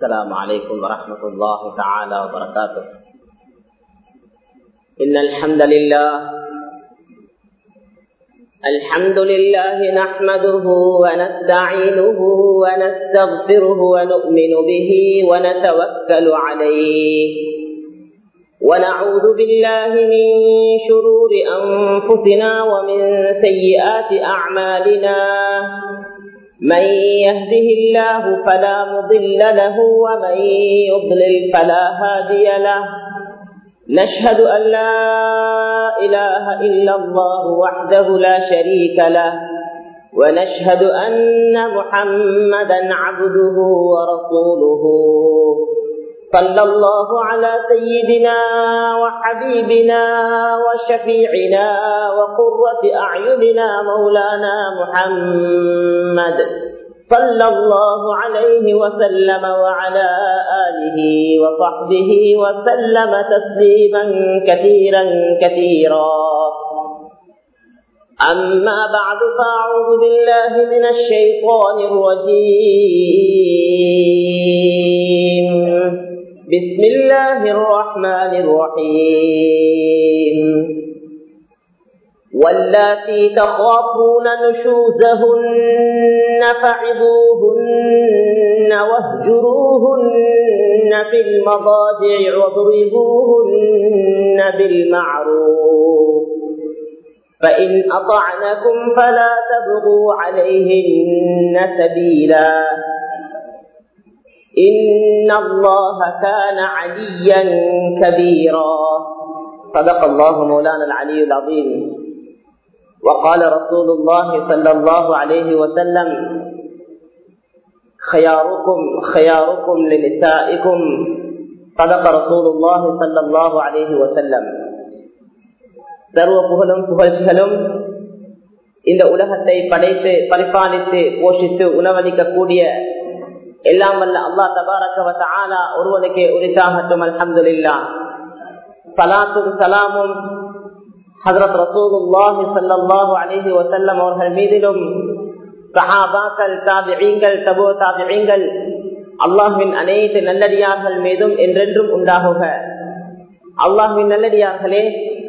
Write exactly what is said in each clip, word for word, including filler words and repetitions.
السلام عليكم ورحمة الله تعالى وبركاته. إن الحمد لله الحمد لله نحمده ونستعينه ونستغفره ونؤمن به ونتوكل عليه ونعوذ بالله من شرور أنفسنا ومن سيئات أعمالنا. من يهده الله فلا مضل له ومن يضلل فلا هادي له. نشهد أن لا إله إلا الله وحده لا شريك له ونشهد أن محمدا عبده ورسوله. صلى الله على سيدنا وحبيبنا وشفيعنا وقرة أعيننا مولانا محمد صلى الله عليه وسلم وعلى آله وصحبه وسلم تسليما كثيرا كثيرا. أما بعد فأعوذ بالله من الشيطان الرجيم. بسم الله الرحمن الرحيم. واللاتي تخافون نشوزهن فعظوهن واهجروهن في المضاجع واضربوهن بالمعروف فإن أطعنكم فلا تبغوا عليهن سبيلا إن الله كان عليا كبيرا. صدق الله مولانا العلي العظيم. وقال رسول الله صلى الله عليه وسلم: خياركم خياركم لنسائكم. صدق رسول الله صلى الله عليه وسلم. சர்வ புகழும் புகழ்ச்சிகளும் இந்த உலகத்தை படைத்து பரிபாலித்து போஷித்து உணவளிக்கக்கூடிய எல்லாம் வல்ல அல்லாஹ் தபாரக வ தஆலா ஒருவனுக்கே உரித்தாகட்டும். அல்ஹம்துலில்லாஹ். ஸலாத்தும் ஸலாமும் ஹஜ்ரத் ரசூலுல்லாஹி ஸல்லல்லாஹு அலைஹி வஸல்லம் அவர்கள் மீதிலும் சஹாபாக்கள், தாபிஈன்கள், தபூ தாபிஈன்கள், அல்லாஹ்வின் அனைத்து நல்லடியார்கள் மீதும் என்றென்றும் உண்டாகுக. அல்லாஹ்வின் நல்லடியார்களே,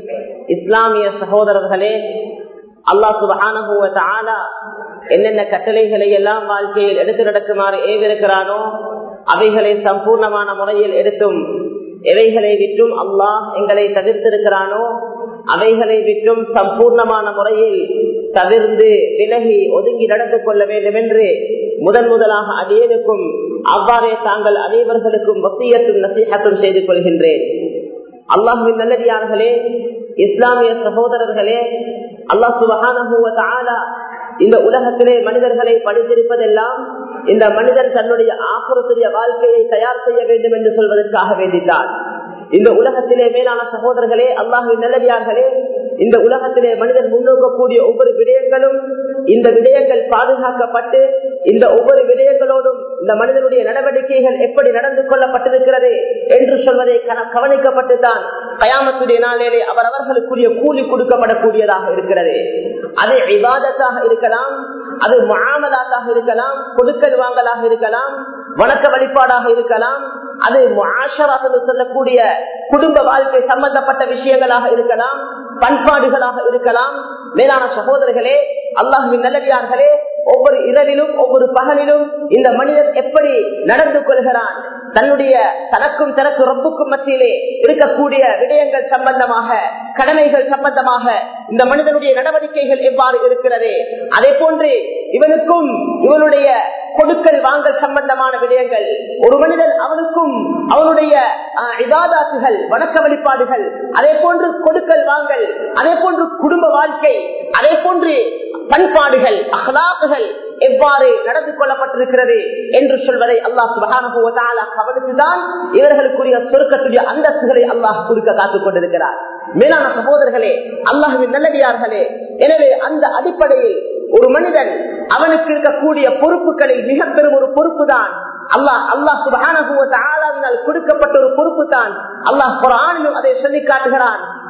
இஸ்லாமிய சகோதரர்களே, அல்லாஹ் சுப்ஹானஹு வ தஆலா என்னென்ன கட்டளைகளை எல்லாம் வாழ்க்கையில் எடுத்து நடக்குமாறு ஏவிருக்கிறானோ அவைகளை சம்பூர்ணமான முறையில் எடுத்தும், எவைகளை விட்டும் அல்லாஹ் எங்களை தவிர்த்திருக்கிறானோ அவைகளை விட்டும் சம்பூர்ணமான முறையில் தவிர்ந்து விலகி ஒதுங்கி நடந்து கொள்ள வேண்டும் என்று முதன் முதலாக அடியேனுக்கும் அவ்வாறே தாங்கள் அனைவர்களுக்கும் வசியத்தும் நசீஹத்தும் செய்து கொள்கின்றேன். அல்லாஹ்வின் நல்லடியார்களே, இஸ்லாமிய சகோதரர்களே, அல்லாஹ் சுப்ஹானஹு வ தஆலா இந்த உலகத்திலே மனிதர்களை படைத்திருப்பதெல்லாம் இந்த மனிதன் தன்னுடைய ஆகிரத்துடைய வாழ்க்கையை தயார் செய்ய வேண்டும் என்று சொல்வதற்காக வேண்டித்தான். இந்த உலகத்திலே மேலான சகோதரர்களே, அல்லாஹ்வின் நல்லடியார்களே, இந்த உலகத்திலே மனிதன் முன்னோக்கக்கூடிய ஒவ்வொரு விடயங்களும் இந்த விடயங்கள் பாதுகாக்கப்பட்டு இந்த ஒவ்வொரு விடயங்களோடும் இந்த மனிதனுடைய நடவடிக்கைகள் எப்படி நடந்து கொள்ளப்பட்டிருக்கிறது என்று சொல்வதை கவனிக்கப்பட்டுதான் கயாமத்துடைய நாளிலே அவர் அவர்களுக்குரிய கூலி கொடுக்கப்படக்கூடியதாக இருக்கிறது. அது இபாதத்தாக இருக்கலாம், அது முஆமலாத்தாக இருக்கலாம், கொடுக்கல் வாங்கலாக இருக்கலாம், வணக்க வழிபாடாக இருக்கலாம், அது முஆஷராத் என்று சொல்லக்கூடிய குடும்ப வாழ்க்கை சம்பந்தப்பட்ட விஷயங்களாக இருக்கலாம், பண்பாடுகளாக இருக்கலாம். மேலான சகோதரர்களே, அல்லாஹ்வின் நல்லடியார்களே, ஒவ்வொரு இரவிலும் ஒவ்வொரு பகலிலும் இந்த மனிதன் எப்படி நடந்து கொள்கிறான், தன்னுடைய தனக்கும் தனக்கு ரப்புக்கும் மத்தியிலே இருக்கக்கூடிய விடயங்கள் சம்பந்தமாக, கடமைகள் சம்பந்தமாக இந்த மனிதனுடைய நடவடிக்கைகள் எவ்வாறு இருக்கிறது, அதே போன்று இவனுக்கும் இவனுடைய கொடுக்கல் வாங்கல் சம்பந்தமான விடயங்கள், ஒரு மனிதன் அவனுக்கும் அவனுடைய இபாதத்துகள், வணக்க வழிபாடுகள், அதே போன்று கொடுக்கல் வாங்கல், அதே போன்று குடும்ப வாழ்க்கை, அதே போன்று பண்பாடுகள், அஹ்லாக்குகள் எவ்வாறு நடந்து கொள்ளப்பட்டிருக்கிறது என்று சொல்வதை அல்லாஹ் சுப்ஹானஹு வ தஆலா கவனித்துதான் இவர்களுக்குரிய சொர்க்கத்துடைய அந்தஸ்துகளை அல்லாஹ் கொடுக்க காத்துக் கொண்டிருக்கிறார். மேலான சகோதரர்களே, அல்லாஹ்வின் நல்லடியார்களே, எனவே அந்த அடிப்படையில் ஒரு மனிதன் அவனுக்கு இருக்கக்கூடிய பொறுப்புகளில் மிக பெரும் ஒரு பொறுப்பு தான் அல்லாஹ் அல்லாஹ் சுப்ஹானஹு வ தஆலாவினால் கொடுக்கப்பட்ட ஒரு பொறுப்பு தான். அல்லாஹ் குர்ஆனிலும் அதை சொல்லி காட்டுகிறான்.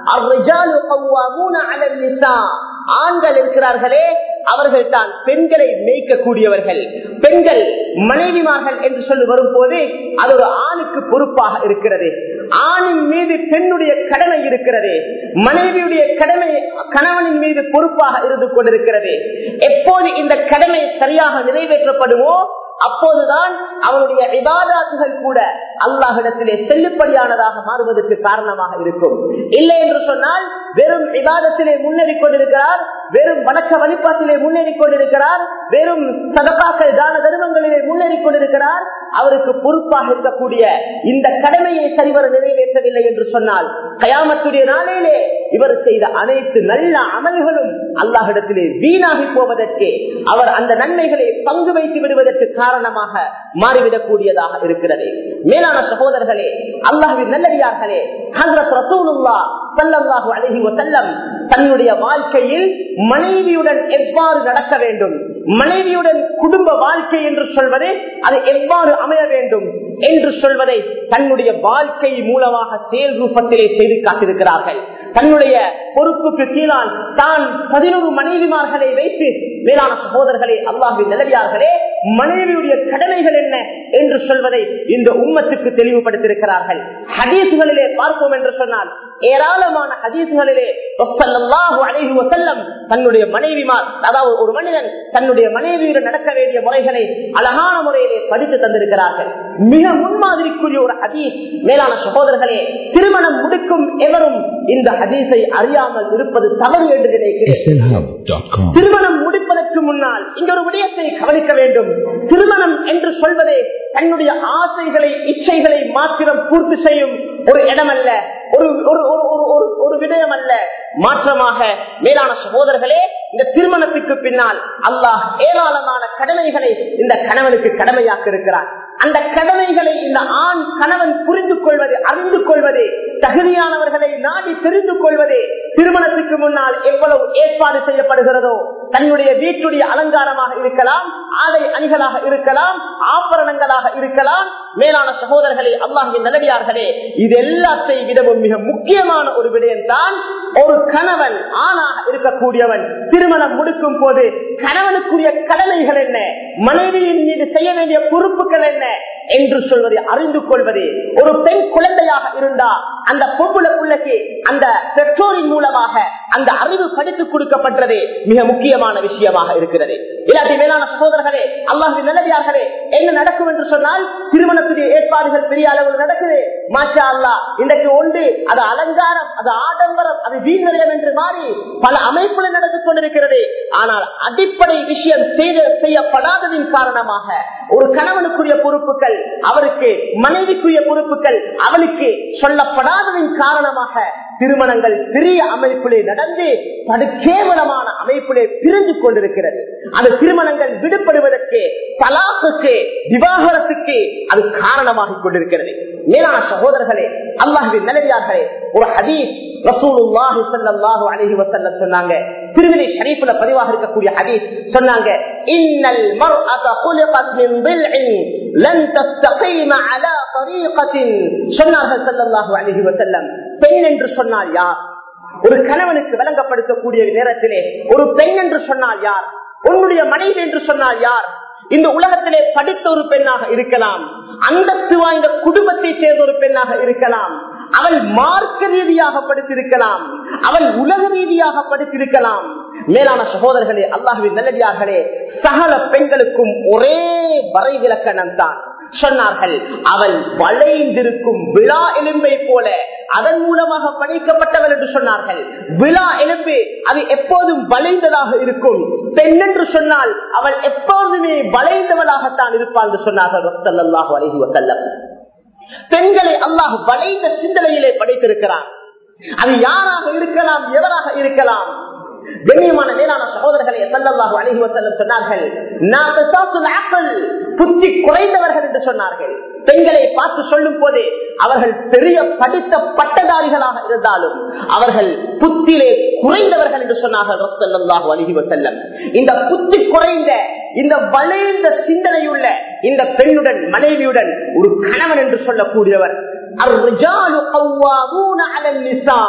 அர்ரிஜாலு கவ்வாமூன அலன் நிஸா, ஆண்கள் இருக்கிறார்களே அவர்கள் தான் பெண்களை மேய்க்கக்கூடியவர்கள். பெண்கள் மனைவிமார்கள் என்று சொல்லி வரும்போது அது ஒரு ஆணுக்கு பொறுப்பாக இருக்கிறது. ஆணின் மீது பெண்ணுடைய கடமை இருக்கிறது, மனைவியுடைய கடமை கணவனின் மீது பொறுப்பாக இருந்து கொண்டிருக்கிறது. எப்போது இந்த கடமை சரியாக நிறைவேற்றப்படுமோ அப்போதுதான் அவருடைய இபாதத்துகள் கூட அல்லாஹ்விடத்திலே செல்லுபடியானதாக மாறுவதற்கு காரணமாக இருக்கும். இல்லை என்று சொன்னால் வெறும் இபாதத்திலே முன்னேறி கொண்டிருக்கிறார், வெறும் வணக்க வழிபாட்டிலே முன்னேறி கொண்டிருக்கிறார், வெறும் சதகாக்கள் தான தர்மங்களிலே முன்னேறி கொண்டிருக்கிறார், அவருக்கு பொறுப்பாக இருக்கக்கூடிய இந்த கடமையை சரிவர நிறைவேற்றவில்லை என்று சொன்னால் கயாமத்துடைய நாளிலே இவர் செய்த அனைத்து நல்ல அமல்களும் அல்லாஹ்விடத்திலே வீணாகி போவதற்கு, அவர் அந்த நன்மைகளை பங்கு வைத்து விடுவதற்கு காரணமாக மாறிவிடக்கூடியதாக இருக்கிறது. மேலான சகோதரர்களே, அல்லாஹ்வின் நல்லடியார்களே, ஹஜ்ரத் ரசூலுல்லாஹ் ஸல்லல்லாஹு அலைஹி வஸல்லம் தன்னுடைய வாழ்க்கையில் மனைவியுடன் எவ்வாறு நடக்க வேண்டும், மனைவியுடன் குடும்ப வாழ்க்கை என்று சொல்வதை அது எவ்வாறு அமைய வேண்டும் என்று சொல்வதை தன்னுடைய வாழ்க்கை மூலமாக செயல் ரூபத்திலே செய்து காட்டியிருக்கிறார்கள். தன்னுடைய பொறுப்புக்கு கீழால் தான் பதினோரு மனைவிமார்களை வைத்து, மேலான சகோதரர்களே, அல்லாஹ்வின் நல்லடியார்களே, மனைவியுடைய கடமைகள் என்ன என்று சொல்வதை இந்த உம்மத்துக்கு தெளிவுபடுத்தியிருக்கிறார்கள். ஹதீஸ்களிலே பார்ப்போம் என்று சொன்னால் ஏராளமான ஹதீஸ்களிலே ஸல்லல்லாஹு அலைஹி வஸல்லம் தன்னுடைய மனைவிமார், அதாவது ஒரு மனிதன் தன்னுடைய மனைவியுடன் நடக்க வேண்டிய முறைகளை அழகான முறையிலே படித்து தந்திருக்கிறார்கள். மிக முன்மாதிரிக்குரிய ஒரு ஹதீஸ். மேலான சகோதரர்களே, திருமணம் முடிக்கும் எவரும் இந்த ஹதீஸை அறியாமல் இருப்பது தவறு என்று நினைக்கிறேன். திருமணம் முடிப்பதற்கு முன்னால் இந்த ஒரு விடயத்தை கவனிக்க வேண்டும். திருமணம் என்று சொல்வதே தன்னுடைய ஆசைகளை இச்சைகளை மாத்திரம் பூர்த்தி செய்யும் ஒரு இடம் அல்ல, ஒரு ஒரு விடயம் அல்ல. மாற்றமாக மேலான சகோதரர்களே, இந்த திருமணத்துக்கு பின்னால் அல்லாஹ் ஏராளமான கடமைகளை இந்த கணவனுக்கு கடமையாக்க இருக்கிறார். அந்த கடமைகளை இந்த ஆண் கணவன் புரிந்து கொள்வது, அறிந்து கொள்வது, தகுதியானவர்களை நாடி தெரிந்து கொள்வது, திருமணத்துக்கு முன்னால் எவ்வளவு ஏற்பாடு செய்யப்படுகிறதோ, தன்னுடைய வீட்டுடைய அலங்காரமாக இருக்கலாம், ஆடை அணிகளாக இருக்கலாம், ஆபரணங்களாக இருக்கலாம். மேலான சகோதரர்களே, அல்லாஹ்வின் நல்லடியார்களே, இது எல்லாத்தை விடவும் மிக முக்கியமான ஒரு விடயம் தான் ஒரு கணவன் ஆணாக இருக்கக்கூடியவன் திருமணம் முடிக்கும் போது கணவனுக்குரிய கடமைகள் என்ன, மனைவியின் மீது செய்ய வேண்டிய பொறுப்புகள் என்ன என்று சொல்வதை அறிந்து கொள்வது. ஒரு பெண் குழந்தையாக இருந்தா அந்த பொம்புல பிள்ளைக்கு அந்த பெற்றோரின் மூலமாக அந்த அறிவு படித்துக் கொடுக்கப்பட்டது மிக முக்கியமான விஷயமாக இருக்கிறது. இல்லாட்டி மேலான சகோதரர்களே, அல்லாஹ்வின் நல்லடியார்களே, என்ன நடக்கும் என்று சொன்னால் திருமணத்துடைய ஏற்பாடுகள் பெரிய அளவில் நடக்குது. மாஷா அல்லாஹ், இன்றைக்கு ஒன்று அது அலங்காரம், அது ஆடம்பரம், அது வீண்வரியம் என்று மாறி பல அமைப்புகள் நடந்து கொண்டிருக்கிறது. ஆனால் அடிப்படை விஷயம் செய்யப்படாததின் காரணமாக ஒரு கணவனுக்குரிய பொறுப்புகள் அவருக்கு, மனைவிக்குரிய பொறுப்புகள் அவளுக்கு சொல்லப்படாததின் காரணமாக திருமணங்கள் பெரிய அமைப்பிலே நடந்து படுகேவலமான அமைப்பிலே பிரிந்து கொண்டிருக்கிறது. அது திருமணங்கள் விடுபடுவதற்கு, தலாக்குக்கு, விவாகரத்துக்கு அது காரணமாக கொண்டிருக்கிறது. மேலான சகோதரர்களே, அல்லாஹ்வின் நல்லடியார்களே, ஒரு ஹதீஸ் ரசூலுல்லாஹி ஸல்லல்லாஹு அலைஹி வஸல்லம் சொன்னாங்க. திருமதி ஷரீஃப்ல பதிவாக இருக்கக்கூடிய ஹதீஸ் சொன்னாங்க, இன்னல் மர்அத குலிகத் மின் தில்இன் லன் தஸ்தகீம அலா தரீகத்தின். சொன்னார்கள் ஸல்லல்லாஹு அலைஹி வஸல்லம், பெண் என்று சொன்னால் யார்? ஒரு கணவனுக்கு விளங்கப்படுத்தக்கூடிய நேரத்திலே ஒரு பெண் என்று சொன்னால் யார்? உன்னுடைய மனைவி என்று சொன்னால் யார்? இந்த உலகத்திலே படித்த ஒரு பெண்ணாக இருக்கலாம், அந்தஸ்து வாய்ந்த குடும்பத்தை சேர்ந்த ஒரு பெண்ணாக இருக்கலாம், அவள் மார்க்க ரீதியாக படித்திருக்கலாம், அவள் உலக ரீதியாக படித்திருக்கலாம். மேலான சகோதரர்களே, அல்லாஹ்வின் நல்லடியார்களே, சகல பெண்களுக்கும் ஒரே வரை விலக்கணம் தான். சொன்னார்கள், அவள் வளைந்திருக்கும் விழா எலும்பை போல அதன் மூலமாக படைக்கப்பட்டவள் என்று சொன்னார்கள். விழா எலும்பு அது எப்போதும் வளைந்ததாக இருக்கும். பெண் என்று சொன்னால் அவள் எப்போதுமே வளைந்தவளாகத்தான் இருப்பாள் என்று சொன்னார்கள் ஸல்லல்லாஹு அலைஹி வஸல்லம். பெண்களை அல்லாஹ் வளைந்த சிந்தனையிலே படைத்திருக்கிறான். அது யாராக இருக்கலாம், எவராக இருக்கலாம். கண்ணியமான மேலான சகோதரர்களே, ஸல்லல்லாஹு அலைஹி வஸல்லம் சொன்னார்கள், நாகசாத்துல் அக்ல், புத்தி குறைந்தவர்கள் என்று சொன்னார்கள். பெண்களை பார்த்து சொல்லும் போது அவர்கள் பெரிய படித்த பட்டதாரிகளாக இருந்தாலும் அவர்கள் புத்தியிலே குறைந்தவர்கள் என்று சொன்னார்கள் ஸல்லல்லாஹு அலைஹி வஸல்லம். இந்த புத்தி குறைந்த, இந்த வளைந்த சிந்தனையுள்ள இந்த பெண்ணுடன், மனைவியுடன் ஒரு கணவன் என்று சொல்லக்கூடியவர், அர்ரிஜாலு கவ்வாமூன அலன் நிஸா,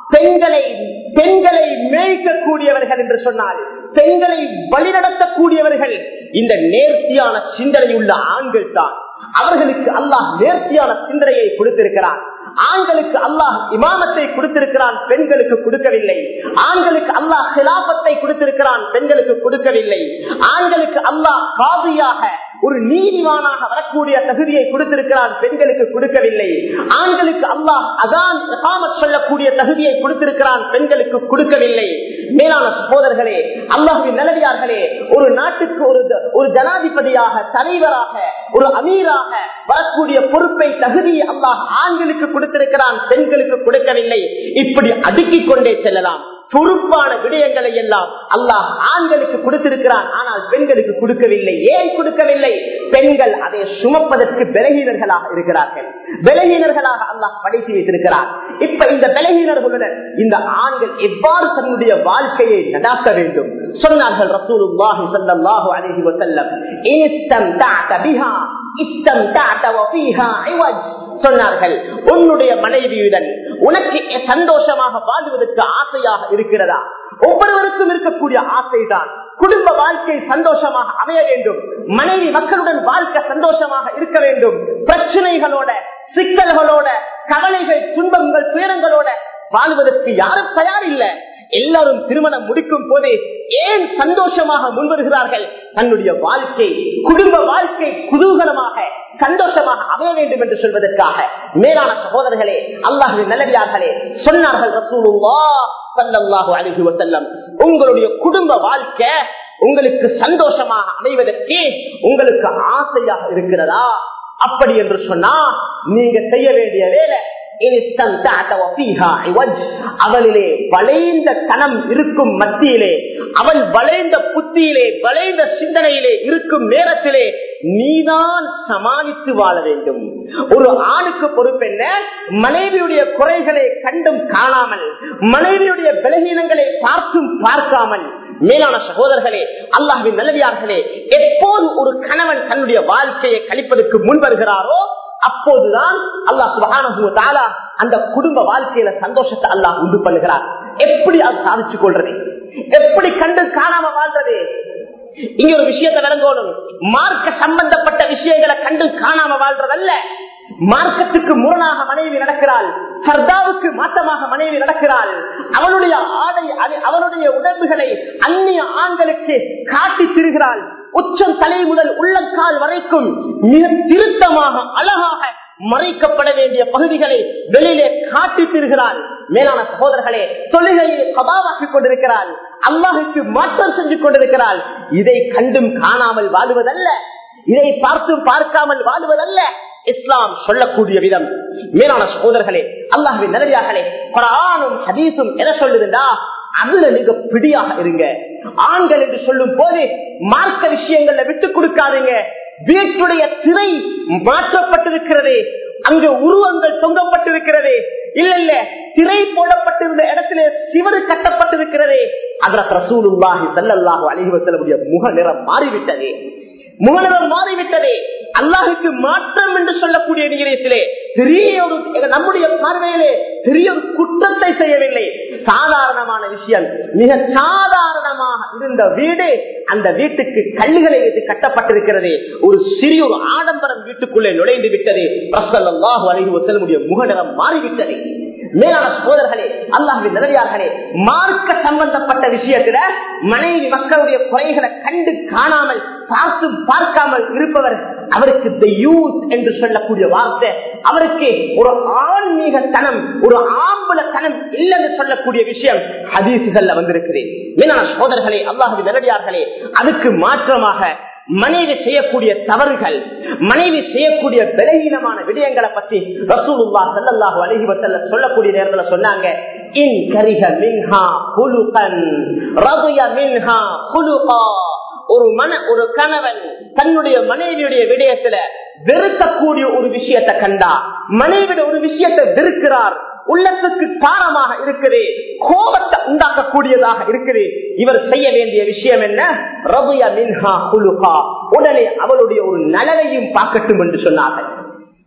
பெண்களை பெண்களை மேய்க்கக்கூடியவர்கள் என்று சொன்னால் பெண்களை வழிநடத்தக்கூடியவர்கள் இந்த நேர்த்தியான சிந்தனையுள்ள ஆண்கள் தான். அவர்களுக்கு அல்லாஹ் நேர்த்தியான சிந்தனையை கொடுத்திருக்கிறான். ஆண்களுக்கு அல்லாஹ் இமாமத்தை கொடுத்திருக்கிறான், பெண்களுக்கு கொடுக்கவில்லை. ஆண்களுக்கு அல்லாஹ் ஹிலாபத்தை கொடுத்திருக்கிறான், பெண்களுக்கு கொடுக்கவில்லை. ஆண்களுக்கு அல்லாஹ் காதியாக ஒரு நீதிவானாக வரக்கூடிய தகுதியை கொடுத்திருக்கிறான், பெண்களுக்கு கொடுக்கவில்லை. ஆண்களுக்கு அல்லாஹ் அதான் இகாமத் சொல்லக்கூடிய தகுதியை கொடுத்திருக்கிறான், பெண்களுக்கு கொடுக்கவில்லை. மேலான சகோதரர்களே, அல்லாஹ்வின் நல்லடியார்களே, ஒரு நாட்டுக்கு ஒரு ஒரு ஜனாதிபதியாக, தலைவராக, ஒரு அமீராக வரக்கூடிய பொறுப்பை தகுதியை அல்லாஹ் ஆண்களுக்கு கொடுத்திருக்கிறான், பெண்களுக்கு கொடுக்கவில்லை. இப்படி அடுக்கிக் கொண்டே செல்லலாம். பொறுப்பான விடயங்களை எல்லாம் அல்லாஹ் ஆண்களுக்கு கொடுத்திருக்கிறான், ஆனால் பெண்களுக்கு கொடுக்கவில்லை. ஏன் கொடுக்கவில்லை? பெண்கள் அதை சுமப்பதற்கு பலகீனர்களாக இருக்கிறார்கள். பலகீனர்களாக அல்லாஹ் படைத்து வைத்திருக்கிறார். இப்ப இந்த பலகீனர்களுடன் இந்த ஆண்கள் எவ்வாறு தன்னுடைய வாழ்க்கையை நடாக்க வேண்டும் சொன்னார்கள் ரசூலுல்லாஹி ஸல்லல்லாஹு அலைஹி வஸல்லம். இன்ஸ்தம்தஅத பிஹா இஸ்தம்தஅத வஃபீஹா இவஜ் சொன்னார்கள். உன்னுடைய மனைவியுடன் உனக்கு சந்தோஷமாக வாழ்வதற்கு ஆசையாக இருக்கிறதா? ஒவ்வொருவருக்கும் இருக்கக்கூடிய ஆசைதான் குடும்ப வாழ்க்கை சந்தோஷமாக அமைய வேண்டும். மனைவி மக்களுடன் வாழ்க்கை சந்தோஷமாக இருக்க வேண்டும். பிரச்சனைகளோட, சிக்கல்களோட, கவலைகள், துன்பங்கள், துயரங்களோட வாழ்வதற்கு யாரும் தயார் இல்லை. எல்லாரும் திருமணம் முடிக்கும் போதே ஏன் சந்தோஷமாக முன்வருகிறார்கள்? தன்னுடைய வாழ்க்கை, குடும்ப வாழ்க்கை குதூகலமாக சந்தோஷமாக அமைய வேண்டும் என்று சொல்வதற்காக. மேலான சகோதரர்களே, அல்லாஹ்வின் நல்லடியார்களே, சொன்னார்கள் ரசூலுல்லாஹ் ஸல்லல்லாஹு அலைஹி வஸல்லம், உங்களுடைய குடும்ப வாழ்க்கை உங்களுக்கு சந்தோஷமாக அமைவதற்கு உங்களுக்கு ஆசையாக இருக்கிறதா? அப்படி என்று சொன்னா நீங்க செய்ய வேண்டிய வேலை, அவளிலே வளைந்த தனம் இருக்கும் மத்தியிலே, அவள் வளைந்த புத்தியிலே, வளைந்த சிந்தனையிலே இருக்கும் நேரத்திலே நீதான் சமாளித்து வாழ வேண்டும். ஒரு ஆணுக்கு பொறுப்பென்ன? மனைவியுடைய குறைகளை கண்டும் காணாமல், மனைவியுடைய பலகீனங்களை பார்த்தும் பார்க்காமல். மேலான சகோதரர்களே, அல்லாஹ்வின் நல்லடியார்களே, எப்போது ஒரு கணவன் தன்னுடைய வாழ்க்கையை கழிப்பதற்கு முன் வருகிறாரோ அப்போதுதான் அல்லாஹ் சுப்ஹானஹு வ தஆலா அந்த குடும்ப வாழ்க்கையில சந்தோஷத்தை அல்லாஹ் உண்டு பண்ணுகிறார். எப்படி அது சாதிச்சு கொள்றது? எப்படி கண்டு காணாம வாழ்றது? இங்க ஒரு விஷயத்தை விளங்கணும். மார்க்க சம்பந்தப்பட்ட விஷயங்களை கண்டு காணாம வாழ்றதல்ல. மார்க்கத்துக்கு முரணாக மனைவி நடக்கிறாள், சர்தாவுக்கு மாற்றமாக மனைவி நடக்கிறாள், அவனுடைய ஆடை, அவனுடைய உடம்புகளை அந்நிய ஆண்களுக்கு காட்டி திரிகிறாள். உச்சம் தலை முதல் உள்ளங்கால் வரைக்கும் மிக திருத்தமாக அழகாக மறைக்கப்பட வேண்டிய பகுதிகளை வெளியிலே காட்டி திரிகிறாள். மேலான சகோதரர்களே, தொழுகையை கபாவாக்கிக் கொண்டிருக்கிறாள், அல்லாஹுக்கு மாற்றம் செஞ்சு கொண்டிருக்கிறாள். இதை கண்டும் காணாமல் வாழுவதல்ல, இதை பார்த்தும் பார்க்காமல் வாழுவதல்ல இஸ்லாம் சொல்லக்கூடிய விதம். மேலான சகோதரர்களே, அல்லாஹ்வின் நல்லடியார்களே, குர்ஆனும் ஹதீஸும் என்ன சொல்லுதுண்டா, அதுல நீங்க பிடியாக இருங்க. ஆண்கள் என்று சொல்லும் போது மார்க்க விஷயங்கள்ல விட்டு கொடுக்காதீங்க. வீட்டுடைய திரை மாற்றப்பட்டிருக்கிறது, அங்கு உருவங்கள் தொங்கப்பட்டிருக்கிறது, இல்ல இல்ல திரை போடப்பட்டிருந்த இடத்திலே சிவரு கட்டப்பட்டிருக்கிறது. ஹஜ்ரத் ரசூலுல்லாஹி ஸல்லல்லாஹு அலைஹி வஸல்லம் முக நிறம் மாறிவிட்டது, முகநிறம் மாறிவிட்டதே. அல்லாஹுக்கு மாற்றம் என்று சொல்லக்கூடிய நிலையத்திலே பெரிய ஒரு, நம்முடைய பார்வையிலே பெரிய ஒரு குற்றத்தை செய்யவில்லை, சாதாரணமான விஷயம். மிக சாதாரணமாக இருந்த வீடு அந்த வீட்டுக்கு கல்லுகளை வைத்து கட்டப்பட்டிருக்கிறது. ஒரு சிறிய ஒரு ஆடம்பரம் வீட்டுக்குள்ளே நுழைந்து விட்டது. ஸல்லல்லாஹு அலைஹி வஸல்லம் முகநிறம் மாறிவிட்டது. மேலான சகோதரர்களே, அல்லாஹ்வின் நல்லடியார்களே, மார்க்க சம்பந்தப்பட்ட விஷயத்துல மனைவி மக்களுடைய குறைகளை கண்டு காணாமல் பார்த்தும் பார்க்காமல் இருப்பவர், அவருக்கு தயூஸ் என்று சொல்லக்கூடிய வார்த்தை, அவருக்கு ஒரு ஆன்மீக தனம், ஒரு ஆம்பள தனம் இல்லைன்னு சொல்லக்கூடிய விஷயம் ஹதீசுகள்ல வந்திருக்கிறேன். மேலான சகோதரர்களே, அல்லாஹ்வின் நல்லடியார்களே, அதுக்கு மாற்றமாக மனைவி செய்யக்கூடிய தவறுகள், மனைவி செய்யக்கூடிய பலகீனமான விடயங்களை பற்றி ரசூலுல்லாஹ் ஸல்லல்லாஹு அலைஹி வஸல்லம் சொல்லக்கூடிய நேரத்துல சொன்னாங்க, இன் கரிஹ மின்ஹா குலுகன் ரதிய மின்ஹா குலுகா. ஒரு மன ஒரு கணவன் தன்னுடைய மனைவியுடைய விடயத்துல வெறுக்கக்கூடிய ஒரு விஷயத்தை கண்டா, மனைவியுடைய ஒரு விஷயத்தை வெறுக்கிறார், உள்ளத்துக்கு காரணமாக இருக்குது, கோபத்தை உண்டாக்கக்கூடியதாக இருக்குது, இவர் செய்ய வேண்டிய விஷயம் என்ன? ரதிய மின்ஹா குலுகா, உடனே அவளுடைய ஒரு நலனையும் பார்க்கட்டும் என்று சொன்னார்கள்.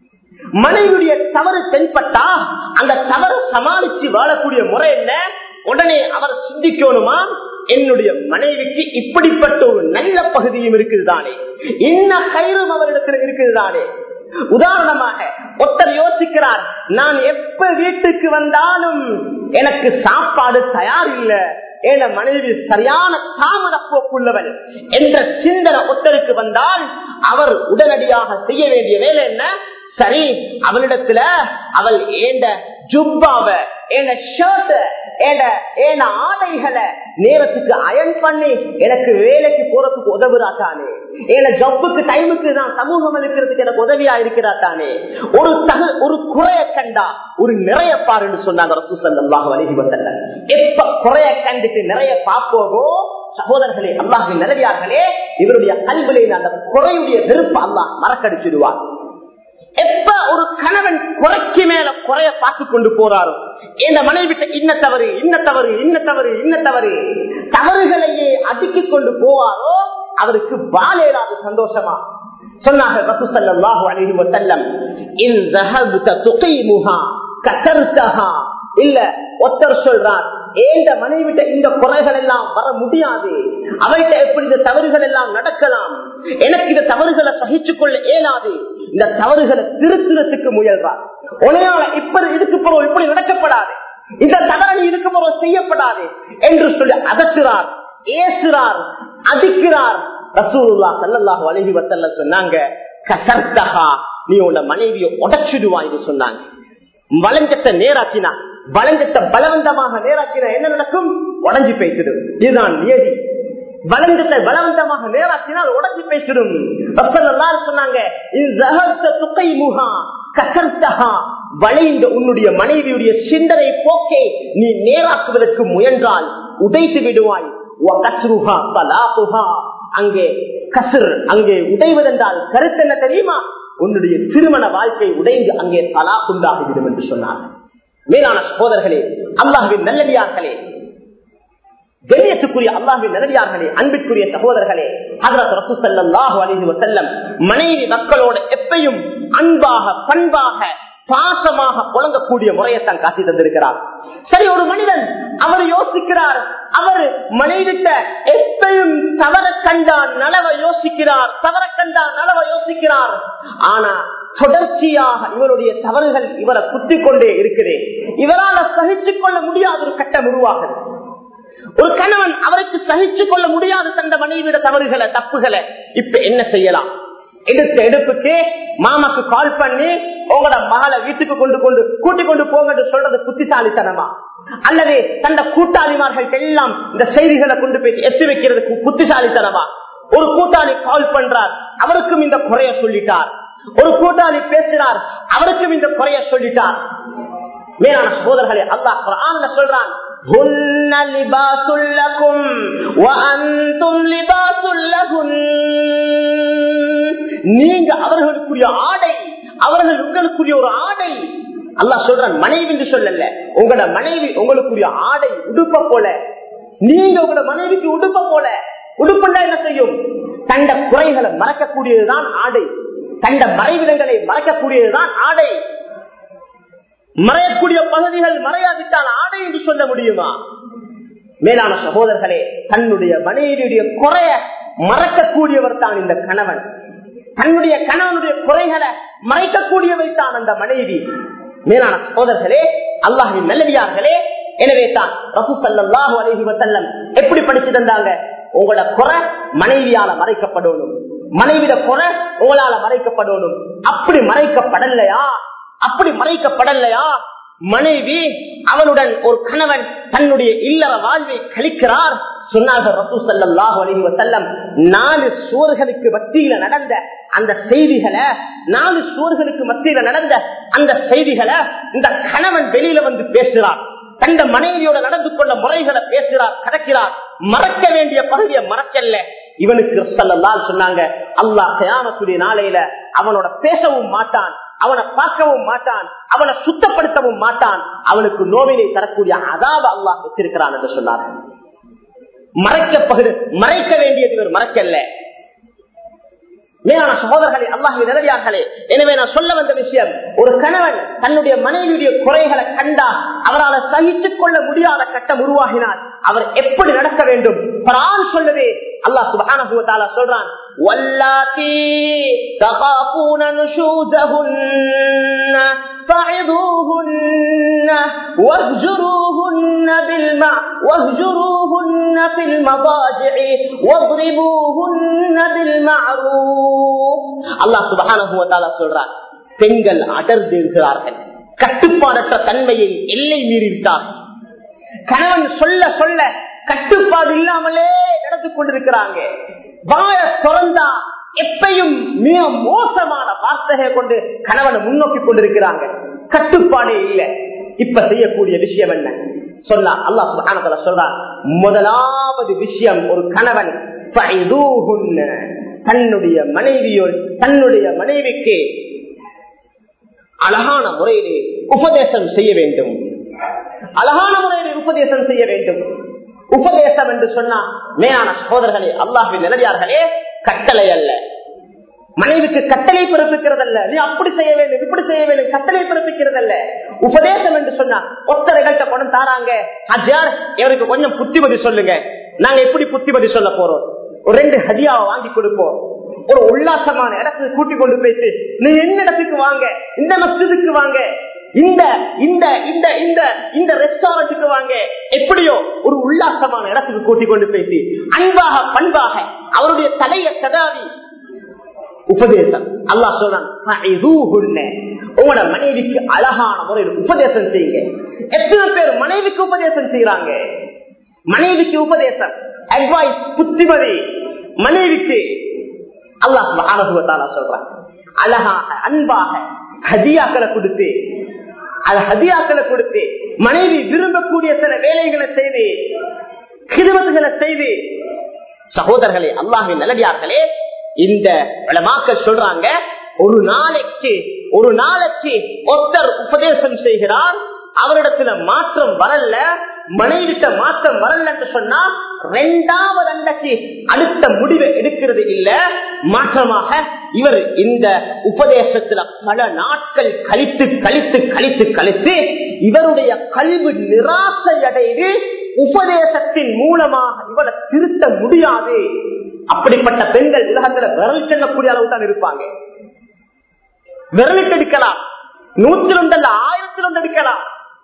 மனைவியுடைய தவறு தென்பட்டா அந்த தவறு சமாளிச்சு வாழக்கூடிய முறை என்ன? உடனே அவர் சிந்திக்கணுமா, என்னுடைய மனைவிக்கு இப்படிப்பட்ட ஒரு நல்ல பகுதியும் இருக்குதுதானே, என்ன கயிறும் அவரிடத்தில் இருக்குதுதானே. உதாரணமாக ஒருத்தர் யோசிக்கிறார், நான் எப்ப வீட்டுக்கு வந்தாலும் எனக்கு சாப்பாடு தயார் இல்லை, என மனைவி சரியான தாமத போக்குள்ளவள் என்ற சிந்தனை ஒருத்தருக்கு வந்தால் அவர் உடனடியாக செய்ய வேண்டிய வேலை என்ன? சரி, அவளிடத்துல அவள் ஏண்ட ஜுப்பாவ ஏன ஷர்ட் ஏன ஆடைகளை நேரத்துக்கு அயன் பண்ணி எனக்கு வேலைக்கு போறதுக்கு உதவுறாத்தானே, ஏன ஜப்புக்கு டைமுக்கு நான் சமூகம் இருக்கிறதுக்கு எனக்கு உதவியா இருக்கிறாத்தானே. ஒரு தகு ஒரு குறைய கண்டா ஒரு நிறைய பாருன்னு சொன்னாங்க ரசூல் ஸல்லல்லாஹு அலைஹி வஸல்லம். எப்ப குறைய கண்டுட்டு நிறைய பாப்போமோ சகோதரர்களே, அல்லாஹ்வின் நல்லடியார்களே, இவருடைய கல்விலே அந்த குறையுடைய வெறுப்பு அல்லாஹ் மறக்கடிச்சிடுவார். எப்ப ஒரு கணவன் குறைக்கு மேல குறைய பார்த்து கொண்டு போறாரோ, இந்த மனைவிட்ட இன்ன தவறு இன்ன தவறு இன்ன தவறு இன்ன தவறு தவறுகளையே அடுக்கிக் கொண்டு போவாரோ அவருக்கு வாழேறாது சந்தோஷமா. சொன்னாங்க ரசூல் ஸல்லல்லாஹு அலைஹி வஸல்லம், இன் ذهبت تقيمها كسرتها. இல்ல ஒருத்தர் சொல்றார், ஏந்த மனைவிட்ட இந்த குறைகள் எல்லாம் வர முடியாது, அவள்கிட்ட எப்படி இந்த தவறுகள் எல்லாம் நடக்கலாம், எனக்கு இந்த தவறுகளை சகிச்சுக் கொள்ள இயலாது, இந்த தவறுகளை திருத்துறதுக்கு முயல்றார். உனையால இப்படி இதுக்கு போறோம், இப்படி நடக்கப்படாது, இந்த தவறு இதுக்கு போறோம் செய்யப்படாது என்று சொல்லி அதட்டுறார், ஏசுறார், அதிக்கிறார். ரசூலுல்லாஹ் ஸல்லல்லாஹு அலைஹி வஸல்லம் சொன்னாங்க, கசர்தஹா, நீ உன்ன மனைவியை உடைச்சிடுவான்னு சொன்னாங்க. வளஞ்சத்தை நேராக்கினா, வளஞ்சத்தை பலவந்தமாக நேராக்கினா என்ன நடக்கும்? உடஞ்சி பேசிடும். இதுதான் நியதி. வளஞ்சத்தை பலவந்தமாக நேராக்கினால் உடஞ்சி பேசிடும். சொன்னாங்க, வளைந்த உன்னுடைய மனைவியுடைய சிந்தனை போக்கை நீ நேராக்குவதற்கு முயன்றால் உடைத்து விடுவாய். அங்கே கசர், அங்கே உடைவதென்றால் கருத்து என்ன தெரியுமா? உன்னுடைய திருமண வாழ்க்கை உடைந்து அங்கே தலாக் உண்டாகிவிடும் என்று சொன்னார். மேலான சகோதரர்களே, அல்லாஹ்வின் நல்லடியார்களே, கண்ணியத்துக்குரிய அல்லாஹ்வின் நல்லடியார்களே, அன்பிற்குரிய சகோதரர்களே, ஹஜ்ரத் ரசூல் ஸல்லல்லாஹு அலைஹி வஸல்லம் மனைவி மக்களோடு எப்பயும் அன்பாக பண்பாக பாசமாக புழங்கக்கூடிய முறையத்தான் காட்டி தந்திருக்கிறார். சரி, ஒரு மனிதன் அவர் யோசிக்கிறார், அவர் மனைவிட்ட எப்பயும் தவற கண்டான் நலவ யோசிக்கிறார், தவற கண்டான் நலவ யோசிக்கிறார். ஆனா தொடர்ச்சியாக இவருடைய தவறுகள் இவரை குத்திக் கொண்டே இருக்கிறேன். இவரால் சகிச்சுக் கொள்ள முடியாத ஒரு கட்டம் உருவாகுது. ஒரு கணவன் அவருக்கு சகிச்சுக் கொள்ள முடியாத தந்த மனைவியோட தவறுகளை தப்புகளை இப்ப என்ன செய்யலாம்? எடுத்த எடுப்புக்கு மாமாக்கு கால் பண்ணி உங்களோட மகளை வீட்டுக்கு கொண்டு கொண்டு கூட்டிக் கொண்டு போங்க சொல்றது புத்திசாலித்தனமா? அல்லது தந்த கூட்டாளிமார்கள் எல்லாம் இந்த செய்திகளை கொண்டு போய் எத்தி வைக்கிறது புத்திசாலித்தனமா? ஒரு கூட்டாளி கால் பண்றார், அவருக்கும் இந்த குறைய சொல்லிட்டார். ஒரு கூட்டாளி பேசினார், அவருக்கும் இந்த குறைய சொல்லிட்டார். மேலான சகோதரர்களே, அல்லாஹ் குர்ஆன்ல சொல்றான், ஹுன்ன லிபாசுல் லகும் வ அன்தும் லிபாசுல் லஹுன். நீங்க அவர்களுக்குரிய ஆடை, அவர்கள் உங்களுக்குரிய ஒரு ஆடை. அல்லாஹ் சொல்றான், மனைவி என்று சொல்லல, உங்களோட மனைவி உங்களுக்குரிய ஆடை உடுப்ப போல, நீங்க உங்களோட மனைவிக்கு உடுப்ப போல. உடுப்புண்டா என்ன செய்யும்? தண்ட குறைகளை மறக்கக்கூடியதுதான் ஆடை, தண்ட மறைவிடங்களை மறைக்கக்கூடியதுதான் ஆடை. மறையக்கூடிய பகுதிகள் மறையாவிட்டால் ஆடை என்று சொல்ல முடியுமா? மேலான சகோதரர்களே, தன்னுடைய மனைவியுடைய குறைய மறக்கக்கூடியவர் தான் இந்த கணவன். தன்னுடைய கணவனுடைய குறைகளை மறைக்கக்கூடியவை தான் அந்த மனைவி. மேலான சகோதரர்களே, அல்லாஹ்வின் நல்லடியார்களே, எனவே தான் ரசூல் ஸல்லல்லாஹு அலைஹி வஸல்லம் எப்படி படிச்சு தந்தாங்க? உங்களோட குறை மனைவியால மறைக்கப்படணும், மனைவிட குறை உங்களால மறைக்கப்படணும். அப்படி மறைக்கப்படலையா, அப்படி மறைக்கப்படலையா, மனைவி அவனுடன் ஒரு கணவன் தன்னுடைய இல்லற வாழ்வை கழிக்கிறார். சொன்னார்கள் ரசூல் ஸல்லல்லாஹு அலைஹி வஸல்லம், நாலு சுவர்களுக்கு மத்தியில நடந்த அந்த செய்திகளை, நாலு சுவர்களுக்கு மத்தியில நடந்த அந்த செய்திகளை இந்த கணவன் வெளியில வந்து பேசுறார். தந்த மனைவியோட நடந்து கொண்ட முறைகளை பேசுறார், கடக்கிறார். மறக்க வேண்டிய பகுதியை மறக்கல. இவனுக்கு ஸல்லல்லாஹு சொன்னாங்க, அல்லாஹ் கியாமத்துடைய நாளையில அவனோட பேசவும் மாட்டான், அவனை பார்க்கவும் மாட்டான், அவனை சுத்தப்படுத்தவும் மாட்டான், அவனுக்கு நோவினை தரக்கூடிய அதாவ அல்லாஹ் வச்சிருக்கிறான் என்று சொன்னார்கள். மறைக்க பகுதி மறைக்க வேண்டியது இவர் மறைக்கல்ல. மேலான சகோதரர்களே, அல்லாஹ்வின் நல்லடியார்களே, எனவே நான் சொல்ல வந்த விஷயம், ஒரு கணவன் தன்னுடைய மனைவியுடைய குறைகளை கண்டா அவரால் சகித்துக் கொள்ள முடியாத கட்டம் உருவாகினால் அவர் எப்படி நடக்க வேண்டும்? குர்ஆன் சொல்லுதே, அல்லாஹ் சுப்ஹானஹு வ தஆலா சொல்றான், வல்லாத்தி தகாஃபூன நுஷூஸஹுன்ன ஃபஅதுஹுன்ன வஹ்ஜுரூஹுன்ன பில் மா வஹ்ஜுரூஹுன்ன ஃபில் மதாஜிஇ வضربوهن بالمعروف. அல்லாஹ் சுப்ஹானஹு வ தஆலா சொல்றார், பெண்கள் அடர்ந்திருக்கிறார்கள், கட்டுப்பாடற்ற தன்மையை எல்லை மீறிவிட்டார்கள். கணவன் சொல்ல சொல்ல கட்டுப்பாடு இல்லாமலே நடந்து கொண்டிருக்கிறாங்க. வாய திறந்தா எப்பையும் மிக மோசமான வார்த்தையை கொண்டு கணவனை முன்னோக்கி கொண்டிருக்கிறாங்க. கட்டுப்பாடே இல்லை. இப்ப செய்யக்கூடிய விஷயம் என்ன சொல்ல அல்லாஹ் சுப்ஹானஹு வ தஆலா சொல்றார், முதலாவது விஷயம், ஒரு கணவன் தன்னுடைய மனைவியோர் தன்னுடைய மனைவிக்கு அழகான முறையிலே உபதேசம் செய்ய வேண்டும். அழகான முறையிலே உபதேசம் செய்ய வேண்டும். உபதேசம் என்று சொன்னா மேலான சகோதரர்களே, அல்லாஹ்வின் நல்லடியார்களே, கட்டளை அல்ல. மனைவிக்கு கட்டளை பிறப்பிக்கிறது அல்ல, நீ அப்படி செய்ய வேண்டும் இப்படி செய்ய வேண்டும், கட்டளை பிறப்பிக்கிறது அல்ல. உபதேசம் என்று சொன்னா ஒத்தரைகள்கிட்ட பணம் தாராங்க, ஹஜ்ஜார் இவருக்கு கொஞ்சம் புத்திமதி சொல்லுங்க, நாங்க எப்படி புத்திமதி சொல்ல போறோம்? ஒரு ரெண்டு ஹதியாவை வாங்கி கொடுப்போம், ஒரு உல்லாசமான இடத்துக்கு கூட்டி கொண்டு போயிட்டு, நீ என்ன இடத்துக்கு வாங்க, இந்த மஸ்ஜிதுக்கு வாங்க, இந்த இந்த இந்த இந்த இந்த ரெஸ்டாரண்ட்டுக்கு வாங்க, எப்படியோ ஒரு உல்லாசமான இடத்துக்கு கூட்டி கொண்டு போயிட்டு அன்பாக பண்பாக அவருடைய தலையை சதாவி உபதேசம். அல்லாஹ் சொல்றான், உங்களோட மனைவிக்கு அழகான முறையில் உபதேசம் செய்யுங்க. எத்தனை பேர் மனைவிக்கு உபதேசம் செய்யறாங்க? மனைவிக்கு உபதேசம், அட்வைஸ், புத்திமதி மனைவிக்கு அல்லாஹ் சுப்ஹானஹு வ தஆலா சொல்றான், அழகாக அன்பாக ஹதியாக்களை கொடுத்து, அது ஹதியாக்களை கொடுத்து மனைவி விரும்பக்கூடிய சில வேலைகளை செய்து, கிதுமத்துகளை செய்து. சகோதரர்களே, அல்லாஹ்வின் நல்லடியார்களே, இந்த உலமாக்கள் சொல்றாங்க, ஒரு நாளைக்கு ஒரு நாளைக்கு ஒருத்தர் உபதேசம் செய்கிறார், அவரிடத்துல மாற்றம் வரல, மனைவிட்ட மாற்றம் வரல என்று சொன்னா இரண்டாவது அன்றைக்கு அடுத்த முடிவை எடுக்கிறது இல்ல. மாற்றமாக இவர் இந்த உபதேசத்துல பல நாட்கள் கழித்து கழித்து கழித்து கழித்து இவருடைய கல்வி நிராசை அடைந்து உபதேசத்தின் மூலமாக இவரை திருத்த முடியாது. அப்படிப்பட்ட பெண்கள் உலகத்துல விரல் செல்லக்கூடிய அளவு தான் இருப்பாங்க. விரலுக்கு எடுக்கலாம், நூற்றில் ஒன்றல்ல ஆயிரத்தில் ஒன்று எடுக்கலாம்.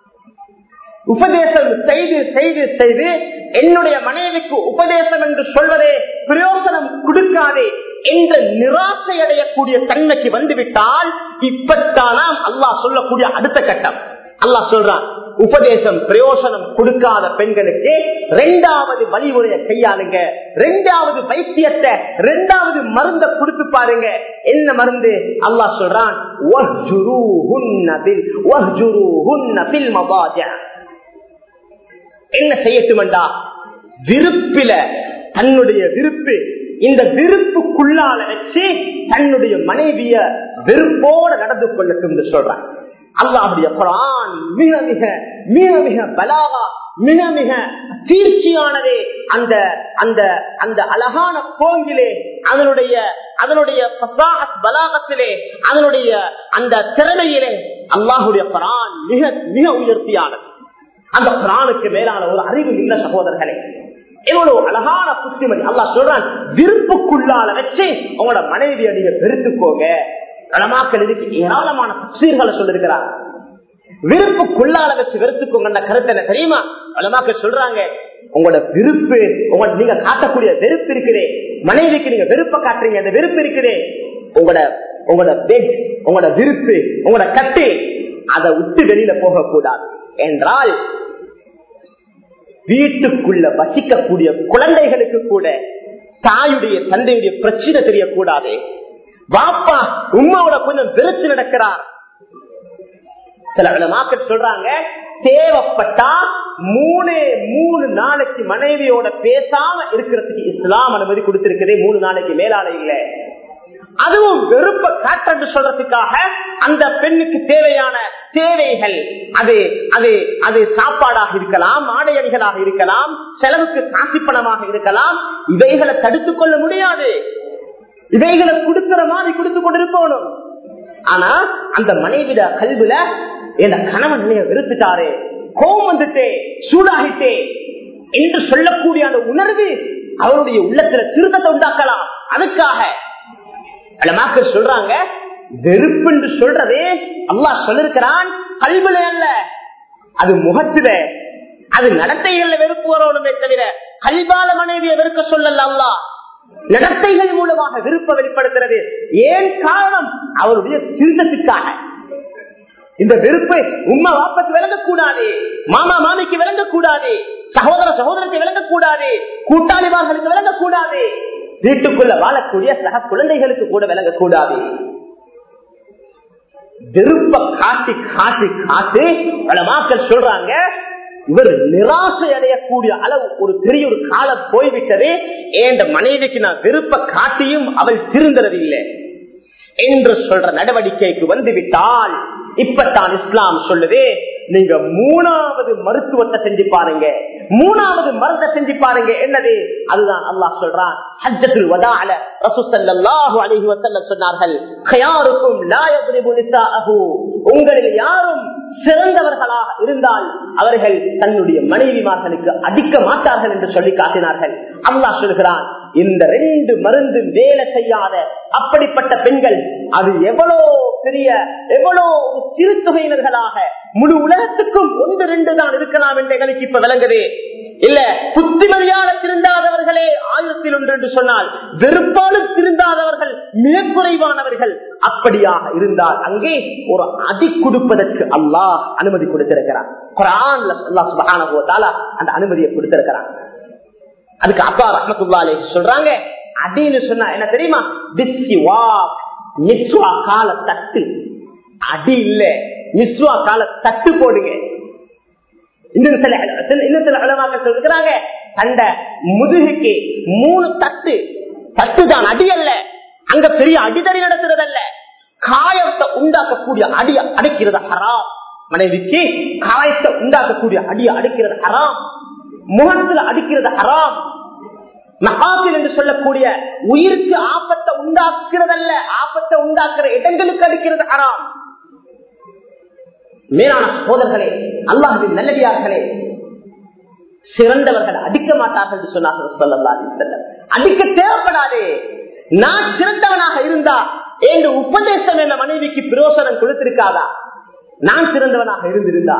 உபதேசம் செய்து செய்து செய்து என்னுடைய மனைவிக்கு உபதேசம் என்று சொல்வதே பிரயோசனம் கொடுக்காதே என்ற நிராசை அடையக்கூடிய தன்மைக்கு வந்துவிட்டால் இப்பத்தானாம் அல்லாஹ் சொல்லக்கூடிய அடுத்த கட்டம். அல்லாஹ் சொல்றான், உபதேசம் பிரயோசனம் கொடுக்காத பெண்களுக்கு இரண்டாவது வழிமுறையை கையாளுங்க, இரண்டாவது வைத்தியத்தை, இரண்டாவது மருந்தை கொடுத்து பாருங்க. என்ன மருந்து? அல்லாஹ் சொல்றான், என்ன செய்யட்டுமெண்டா, விருப்பில தன்னுடைய விருப்பு, இந்த விருப்புக்குள்ளால வச்சு தன்னுடைய மனைவிய வெறுப்போட நடந்து கொள்ளட்டும் என்று சொல்றான். அல்லாஹ்வுடைய குர்ஆன் மிக மிக மிக மிக பலாகா, மிக மிக தீர்ச்சியானதே. அந்த அந்த அந்த அழகான போங்கிலே, அதனுடைய அதனுடைய ஃபஸாஹத் பலாகத்திலே, அதனுடைய அந்த திறமையிலே அல்லாஹ்வுடைய குர்ஆன் மிக மிக உயர்த்தியானது. அந்த குர்ஆனுக்கு மேலான ஒரு அறிவு இல்ல சகோதரர்களே. எவ்வளவு அழகான புத்திமதி. அல்லாஹ் சொல்றான், விருப்புக்குள்ளால வச்சு உங்களோட மனைவியை நீங்க வெறுத்துக்கோங்க. உலமாக்கள் இதுக்கு ஏராளமான தஃசீர்களை சொல்லிருக்கிறார். விருப்புக்குள்ளால வச்சு வெறுத்துக்கோங்க கருத்து என்ன தெரியுமா? உலமாக்கள் சொல்றாங்க, உங்களோட விருப்பு, உங்க நீங்க காட்டக்கூடிய வெறுப்பு இருக்குதே, மனைவிக்கு நீங்க வெறுப்ப காட்டுறீங்க, அந்த வெறுப்பு இருக்குதே, உங்களோட உங்களோட பெட், உங்களோட விருப்பு, உங்களோட கட்டு, அதை விட்டு வெளியில போகக்கூடாது. என்றால் வீட்டுக்குள்ள வசிக்கக்கூடிய குழந்தைகளுக்கு கூட தாயுடைய தந்தையுடைய பிரச்சனை தெரியக்கூடாது. வாப்பா உம்மாவோட கொஞ்சம் வெறுத்து நடக்கிறார். சில உலமாக்கள் சொல்றாங்க, தேவைப்பட்டா மூணு மூணு நாளைக்கு மனைவியோட பேசாம இருக்கிறதுக்கு இஸ்லாம் அனுமதி கொடுத்திருக்கிறதே, மூணு நாளைக்கு மேலான இல்லை. அதுவும் வெறுப்ப காட்டு சொல்றதுக்காக அந்த பெண்ணுக்கு தேவையான தேவைகள், அது அது அது சாப்பாடாக இருக்கலாம், ஆடை அணிகளாக இருக்கலாம், செலவுக்கு காசி பணமாக இருக்கலாம், இவைகளை தடுத்துக் கொள்ள முடியாது. இவைகளை கொடுக்கிற மாதிரி கொடுத்து கொண்டிருக்கணும். ஆனா அந்த மனைவிட கல்வில என் கணவன் வெறுத்துட்டாரு, கோபம் வந்துட்டே, சூடாகிட்டே என்று சொல்லக்கூடிய அந்த உணர்வு அவருடைய உள்ளத்துல திருத்தத்தை உண்டாக்கலாம். அதுக்காக மக்கள் சொல்றாங்க, வெறுப்பு என்று சொல்றதே அல்லாஹ் சொல்லிருக்கிறான் கல்வில அல்ல, அது முகத்தில, அது நடத்தைகள்ல வெறுப்பு வரணுமே தவிர கல்பால மனைவியை வெறுக்க சொல்லல அல்லாஹ். நடத்தைகள் மூலமாக விருப்ப வெளிப்படுத்துறது. ஏன் காரணம்? அவருடைய திருத்தத்துக்காக. இந்த வெறுப்பை உம்மா வாப்பத்து விளங்கக்கூடாது, மாமா மாமிக்கு விளங்கக்கூடாது, சகோதர சகோதரத்தை விளங்கக்கூடாது, கூட்டாளிமார்களுக்கு விளங்கக்கூடாது, வீட்டுக்குள்ள வாழக்கூடிய சக குழந்தைகளுக்கு கூட விளங்கக்கூடாது. வெறுப்ப காட்டி காட்டி காட்டி பல மக்கள் சொல்றாங்க, இவர் நிராசை அடையக்கூடிய அளவு ஒரு பெரிய ஒரு காலம் போய்விட்டது, என்ற மனைவிக்கு நான் வெறுப்ப காட்டியும் அவள் திருந்ததில்லை என்று சொல்ற நடவடிக்கைக்கு வந்துவிட்டால் இப்பத்தான் இஸ்லாம் சொல்லுது, நீங்க மூணாவது மருத்துவத்தை செஞ்சு பாருங்க, மூணாவது மருந்தை செஞ்சு பாருங்க. என்னது? அதுதான் அல்லாஹ் சொல்றான், ஹஜ்ஜத்துல் வதாஅல ரசூல் ஸல்லல்லாஹு அலைஹி வஸல்லம் சொன்னார்கள், ഖയാറുக்கும் லா யத்ரிபு நிசாஅஹு, உங்களில் யாரும் சிறந்தவர்களாக இருந்தால் அவர்கள் தன்னுடைய மனைவிமார்களுக்கு அடிக்க மாட்டார்கள் என்று சொல்லி காட்டினார்கள். அல்லாஹ் சொல்கிறான், இந்த ரெண்டு மருந்து வேலை செய்யாத அப்படிப்பட்ட பெண்கள் அது எவ்வளவு பெரிய எவ்வளவு சிறு தொகையினர்களாக முழு உலகத்துக்கும் ஒன்று ரெண்டு தான் இருக்கலாம் என்று எங்களுக்கு இப்ப விளங்குது. இல்ல புத்திமதியான திருந்தாதவர்களே ஆயிரத்தில் ஒன்று என்று சொன்னால் வெறுப்பாலும் திருந்தாதவர்கள் மிக குறைவானவர்கள். அப்படியாக இருந்தால் அங்கே ஒரு அடி கொடுப்பதற்கு அல்லாஹ் அனுமதி கொடுத்திருக்கிறார். குர்ஆன்ல அல்லாஹ் சுப்ஹானஹு வ தஆலா அந்த அனுமதியை கொடுத்திருக்கிறார். அதுக்கு அப்பா ரஹ்மத்துல்லாஹி அலைஹி சொல்றாங்க, அடின்னு சொன்னா என்ன தெரியுமா? பிஸ்வாக், மிஸ்வா கால தட்டு. அடி இல்ல, மிஸ்வா கால தட்டு போடுங்க. இன்னும் சில இன்னும் சில உலமாக்கள் சொல்றாங்க, அந்த முதுகுக்கு மூணு தட்டு, தட்டு தான், அடி அல்ல. அங்க பெரிய அடிதடி நடத்துறது அல்ல, காயத்தை உண்டாக்கக்கூடிய அடிய அடைக்கிறது ஹராம். மனைவிக்கு காயத்தை உண்டாக்கக்கூடிய அடிய அடைக்கிறது ஹராம், முகத்துல அடிக்கிறது ஹராம். மகாசில் என்று சொல்லக்கூடிய உயிருக்கு ஆபத்தை உண்டாக்குறதல்ல, ஆபத்தை உண்டாக்குற இடங்களுக்கு அடிக்கிறது ஹராம். மேலான சகோதரர்களே, அல்லாஹ்வின் நல்லடியார்களே, சிறந்தவர்கள் அடிக்க மாட்டார்கள் என்று சொன்னார்கள் ஸல்லல்லாஹு அலைஹி வஸல்லம். அடிக்க தேவைப்படாது. நான் சிறந்தவனாக இருந்தா என்ற உபதேசம் என்ற மனைவிக்கு பிரயோசனம் கொடுத்திருக்காதா? நான் சிறந்தவனாக இருந்திருந்தா?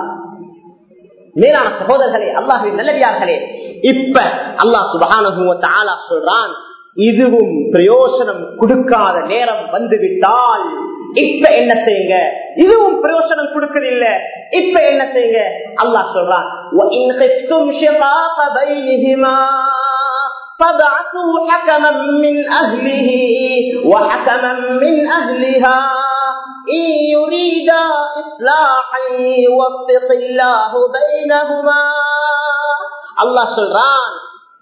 மேலான சகோதரர்களே, அல்லாஹ்வின் நல்லடியார்களே, இப்ப அல்லாஹ் சுப்ஹானஹு வ தஆலா சொல்றான், இதுவும் பிரயோசனம் கொடுக்காத நேரம் வந்துவிட்டால் இப்ப என்ன செய்யுங்க? இதுவும் பிரயோசனம் கொடுக்கவில்லை, இப்ப என்ன செய்யுங்க? அல்லாஹ் சொல்றான், وَإِنْ خِفْتُمْ شِقَاقَ بَيْنِهِمَا فَابْعَثُوا حَكَمًا مِنْ أَهْلِهِ وَحَكَمًا مِنْ أَهْلِهَا إِنْ يُرِيدَا إِصْلَاحًا يُوَفِّقِ اللَّهُ بَيْنَهُمَا. அல்லாஹ் சொல்றான்,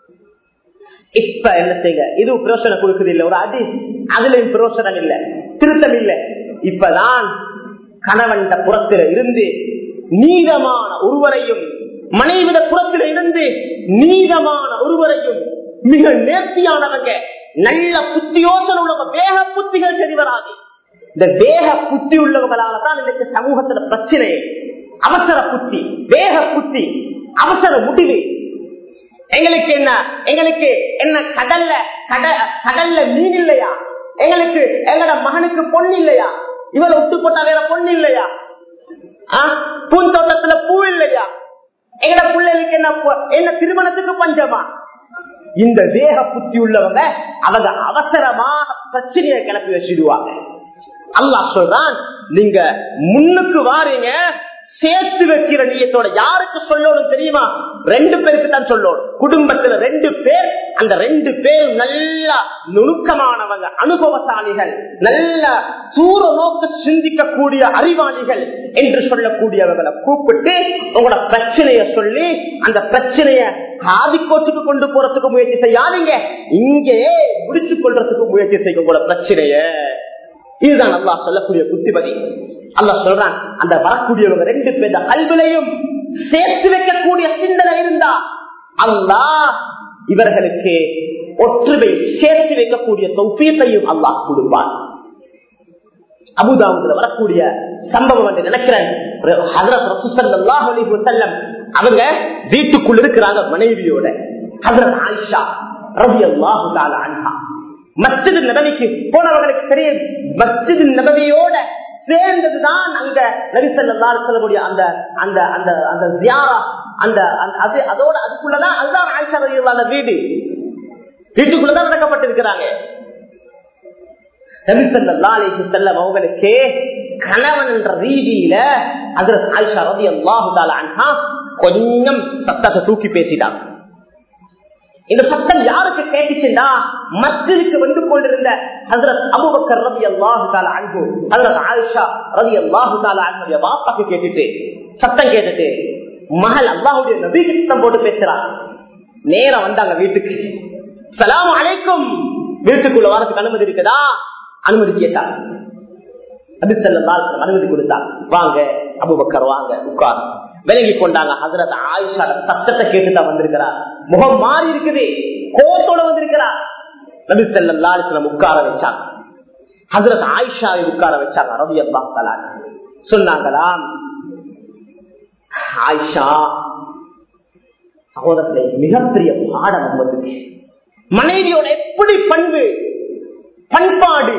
இப்ப என்ன செய்யுங்க? இது பிரயோசனம் கொடுக்குது இல்ல, ஒரு அடி, அதுலயும் பிரயோசனம் இல்ல, திருத்தம் இல்ல. இப்பதான் கணவன் புறத்தில இருந்து நீதமான ஒருவரையும், மனைவிட புறத்தில இருந்து நீதமான ஒருவரையும், மிக நேர்த்தியானவங்க, நல்ல புத்தி யோசனை உள்ளவங்க, வேக புத்திகள் சரி வராது. இந்த வேக புத்தி உள்ளவங்களால தான் இன்றைக்கு சமூகத்துல பிரச்சனை. அவசர புத்தி, வேக புத்தி, அவசர முடிவு. எங்களுக்கு என்ன எங்களுக்கு என்ன கடல்ல கடல்ல மீன் இல்லையா? எங்களுக்கு எங்கட மகனுக்கு பொண்ணு இல்லையா? இவரை விட்டு போட்டா வேற பொண்ணு இல்லையா? பூந்தோட்டத்துல பூ இல்லையா? எங்கட பிள்ளைகளுக்கு என்ன என்ன திருமணத்துக்கு பஞ்சமா? இந்த தேக புத்தி உள்ளவங்க அவங்க அவசரமாக பிரச்சனையை கிளப்பி வச்சிடுவாங்க. அல்லாஹ் சொல்றான், நீங்க முன்னுக்கு வாரீங்க, சேர்த்து வைக்கிற நிலையத்தோட யாருக்கு சொல்லணும் தெரியுமா? ரெண்டு பேருக்கு தான் சொல்லணும். குடும்பத்துல ரெண்டு பேர், அந்த ரெண்டு பேரும் நல்ல நுணுக்கமானவங்க, அனுபவசாலிகள், நல்ல தூர நோக்கு சிந்திக்கக்கூடிய அறிவாளிகள் என்று சொல்லக்கூடியவர்களை கூப்பிட்டு உங்களோட பிரச்சனைய சொல்லி அந்த பிரச்சனைய ஆதிக்கோட்டுக்கு கொண்டு போறதுக்கு முயற்சி செய்யாதீங்க, இங்கே முடிச்சு கொள்றதுக்கு முயற்சி செய்ய உங்களோட பிரச்சனைய. இதுதான் அல்லாஹ் சொல்லக்கூடிய புத்திமதி. அல்லாஹ் சொல்றான், அந்த வரக்கூடியவங்க ரெண்டு பேர் கல்விலையும் சேர்த்து வைக்கக்கூடிய சிந்தனை இருந்தா அல்லாஹ் இவர்களுக்கு ஒற்றுமை சேர்த்து வைக்கக்கூடிய தௌஃபீக்கையும் அல்லாஹ் கொடுப்பார். அபூதாவுதுல வரக்கூடிய சம்பவம் என்று நினைக்கிறேன். ஹஜ்ரத் ரசூல் ஸல்லல்லாஹு அலைஹி வஸல்லம் அவங்க வீட்டுக்குள் இருக்கிறாங்க மனைவியோட. ஹஜ்ரத் ஆயிஷா ரலியல்லாஹு தஆலா அன்ஹா மஸ்ஜித் நபவிக்கு போனவர்களுக்கு தெரியும். மஸ்ஜித் நபவியோட சேர்ந்ததுதான் அங்க நபி ஸல்லல்லாஹு அலைஹி வஸல்லம் அந்த அந்த அந்த அந்த ஜியாரா அந்த அது அதோட அதுக்குள்ளதான் அதுதான் ஆயிஷா ரலியல்லாஹு அன்ஹா வீடு. வீட்டுக்குள்ளதான் நடக்கப்பட்டிருக்கிறாங்க. நபி ஸல்லல்லாஹு அலைஹி வஸல்லம் அவங்களுக்கு கணவன் என்ற ரீதியில ஹஜ்ரத் ஆயிஷா ரலியல்லாஹு தஆலா அன்ஹா கொஞ்சம் சத்தத்தை தூக்கி பேசிட்டாங்க. இந்த சத்தம் யாருக்கு கேட்டுச்சுன்னா மஸ்ஜிதுக்கு வந்து கொண்டிருந்த ஹஜ்ரத் அபூபக்கர் ரலியல்லாஹு தஆலா அன்ஹு ஹஜ்ரத் ஆயிஷா ரலியல்லாஹு தஆலா அன்ஹுடைய வாப்பாக்கு கேட்டுட்டு சத்தம் கேட்டுட்டு மகள் அல்லாஹ்வுடைய நபிக்கு சத்தம் போட்டு பேசுறாங்க. நேரம் வந்தாங்க வீட்டுக்கு. ஸலாம் அலைக்கும், வீட்டுக்குள்ள வரதுக்கு அனுமதி இருக்குதா? அனுமதி கேட்டாங்க. நபி ஸல்லல்லாஹு அலைஹி வஸல்லம் அனுமதி கொடுத்தாங்க. வாங்க அபூபக்கர் வாங்க உட்கார். விலகி கொண்டாங்க. ஹஜ்ரத் ஆயிஷா சத்தத்தை கேட்டுதான் வந்திருக்கிறார். முகம் மாறி இருக்குது, கோபத்தோட வந்திருக்கிறார். நபி ஸல்லல்லாஹு அலைஹி வஸல்லம் உட்கார வச்சாங்க. ஹஜ்ரத் ஆயிஷாவை உட்கார வச்சாங்க ரலியல்லாஹு தஆலா. சொன்னாங்களாம், ஆயிஷா சகோதரர்களே, மிகப்பெரிய பாடம் நமக்கு. மனைவியோட எப்படி பண்பு பண்பாடு.